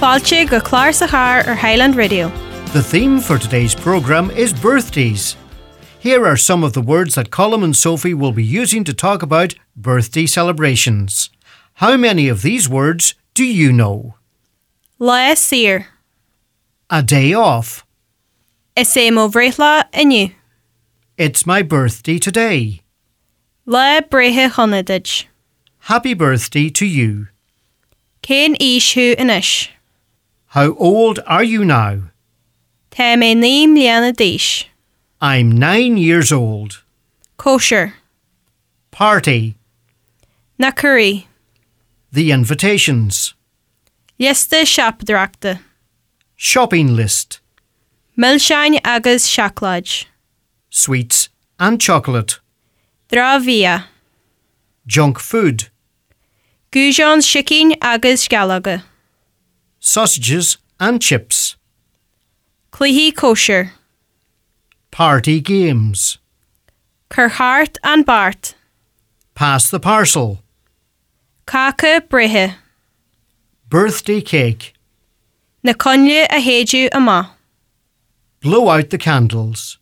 Fáilte go Clár sa Char ar Highland Radio. The theme for today's programme is birthdays. Here are some of the words that Colm and Sophie will be using to talk about birthday celebrations. How many of these words do you know? La Sir. A day off. Is é mo bhréithla inniu. It's my birthday today. La bréthe chonadid. Happy birthday to you. Cén ísú inis. How old are you now? Tá mé 9 mbliana d'aois. I'm 9 years old. Kosher. Party. Na curry. The invitations. Liesta seapadraachta. Shopping list. Millseáin agus seaclaid. Sweets and chocolate. Drá bhia. Junk food. Gúiseán sicín agus scalaga. Sausages and chips. Cluichí kosher. Party games. Cur hart an bart. Pass the parcel. Caca brithe. Birthday cake. Na conne a héadú ama. Blow out the candles.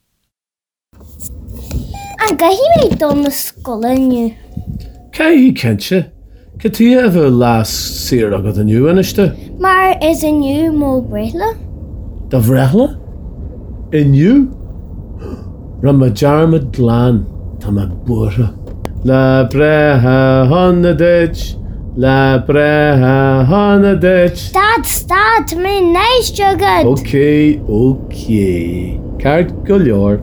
An gahí mé dom na scola inniu. Cai hí kense? Catí a bheith las sir agad aniu aniste? Mar is inniu mó bréithla? Da bhrethla? Iniu? Ram a jarmad glán tá ma búra. La breha honadich, la breha honadich. Stad, mé neis jogad. Okay. Cart go leor.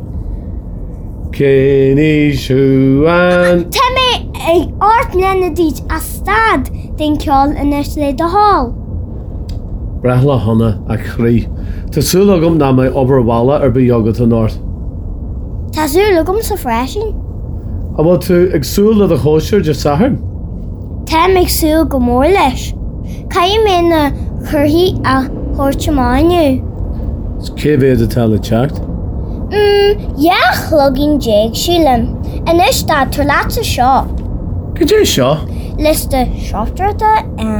Kenny Shuan. Tá mé ag ort nena dít a stad den ceol inis le do hall. Brethla honna a chrí. Tásúla gom na mai oberwala ar by jogad an ort. Tásúla gom sa freisin. A bhil tú ag súla a chóisiir de sahar? Tá mé súl go mór leis. Cai mé na churthaí a chóirte máinniu. Cévéad a tal a teacht? Iach login jeg sílim. Inis tá tú láta seo. Go dé seo? Lista seachtarta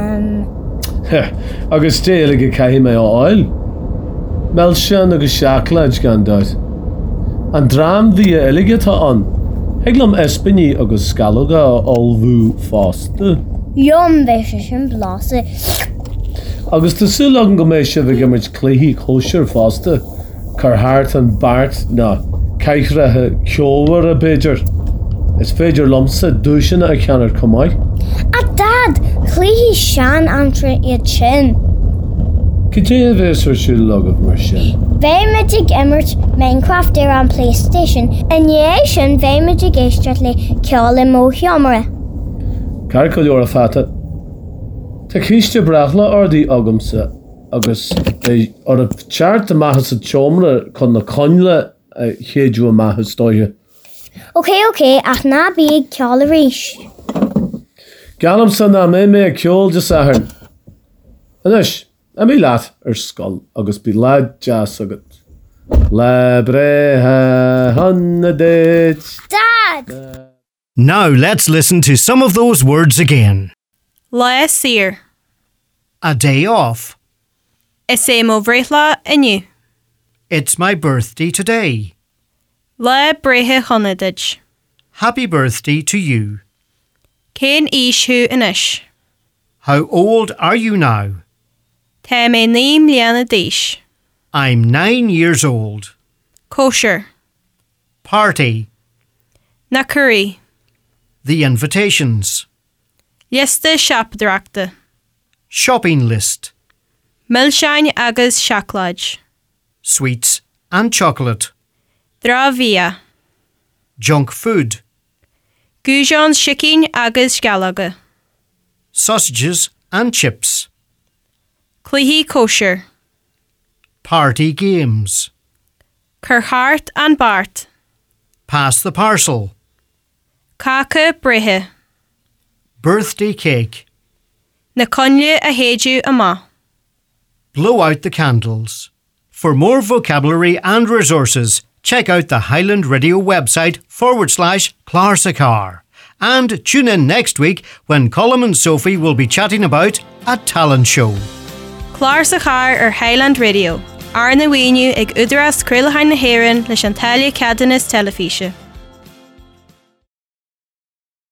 Agus téala go caihí mé á áil. Mel sin agus seaclaid gan dát. An drám bhí eile tá an. Heglam espaní agus scalaga olbhú fásta. Jom bheith sin blasa. Agus tásúla go mééis se bh gimmert cléhí chóisiir fásta. Car hart an bart na caichrathe ceolhar a béidir. Is féidir lomsa dúisina a cheanar cumáid. A dad, clíhí sean antra iad sin. Cé a bheits ar siú logad mar sin? Bhéimidig immert Minecraft ar an PlayStation, in dhé sin bhéimidig éisteart le ceol mó cheomara. Car go leor a fata. Tá cíiste brethla ordaí agamsa agus ar a teart a maithas a teomra chun na coinle chéadú a maithas dóithe. Okay, ach na bí ceol a ríis. Galam san na mé a ceol de sahar. Anis, a mí leat ar scoil agus bí leid jazz agad. Le brethe honadid. Dad! Now let's listen to some of those words again. La Sir. A day off. Is é mo bhréithla inniu. It's my birthday today. La bréthe chonadid. Happy birthday to you. Cén ísú inis. How old are you now? Tá mé 9 mbliana d'aois. I'm 9 years old. Kosher. Party. Na curry. The invitations. Liesta seapadraachta. Shopping list. Millseáin agus seaclaid. Sweets and chocolate. Drá bhia. Junk food. Gúiseán sicín agus scalaga. Sausages and chips. Cluichí kosher. Party games. Cur hart an bart. Pass the parcel. Caca brithe. Birthday cake. Na conne a héadú ama. Blow out the candles. For more vocabulary and resources, check out the Highland Radio website /Clársacar. And tune in next week when Colm and Sophie will be chatting about a talent show. Chlár sa char ar Highland Radio. Ar na Wíniu ag Udras Cruilehain na Héireann leis an taile ceadannas telefíse.